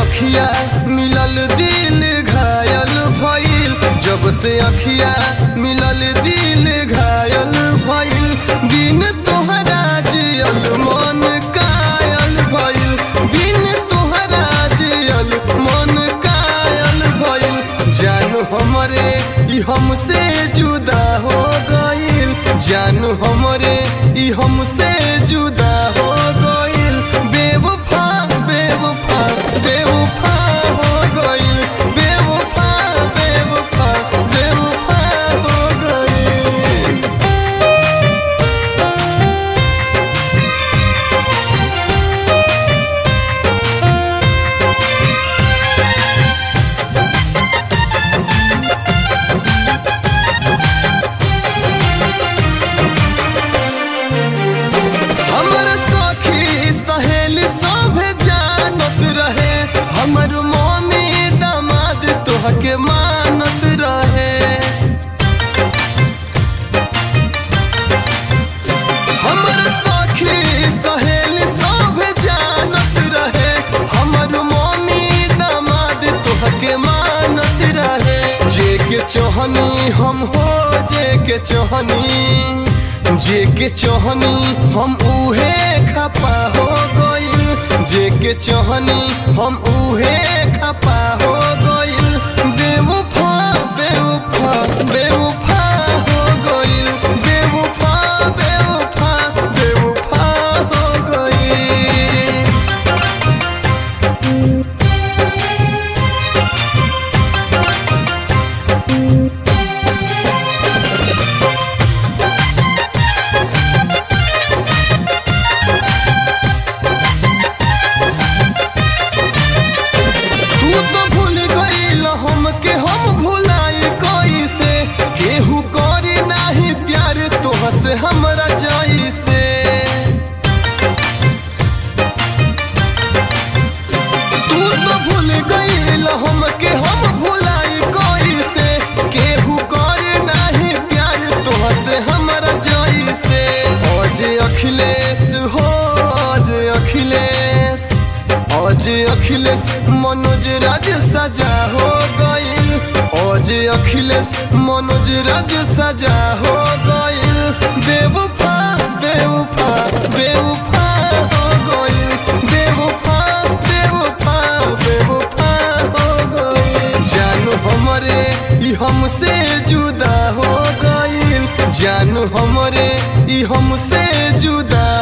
अखिया मिलल दिल घायल भइल, जब से अखिया मिलल दिल घायल भइल, बिन तोहरा जियल मन कायल भइल, बिन तोहरा जियल मन कायल भइल। जानू हमरे ई हमसे जुदा हो गइल, जानू हमरे ई हमसे जुदा हो गइल, बेवफा बेवफा बेवफा हो गइल, बेवफा बेवफा बेवफा हो गइल। हमर सखी सहेली सभे जानत रहे, हमर मम्मी दामाद तोहके मानत रहे। हमर सखी सहेली सभे जानत रहे, हमर मम्मी दामाद तोहके मानत रहे। जे के चाहनी हम हो, जे के चाहनी, जे के चाहनी हम उहे खपा हो गइल, जे के चाहनी हम उहे खपा हो गइल, बेवफा बेवफा बेवफा हो गइल, बेवफा बेवफा बेवफा हो गइल। तू तो भूल गइल हमके, हम भुलाई कैसे, केहू करे नाही प्यार तोहसे हमरा जइसे। तू तो भूल गइल हमके, हम भुलाई कैसे, केहू करे नाही प्यार तोहसे हमरा जइसे। आज अखिलेश हो, आज अखिलेश, आज अखिलेश मनोज राज सजा हो गइल, आज अखिलेश मनोज राज सजा हो गइल, बेवफा बेवफा बेवफा हो गइल, बेवफा बेवफा बेवफा हो गइल। जानू हमरे ई हमसे जुदा हो गइल, जानू हमरे ई हमसे जुदा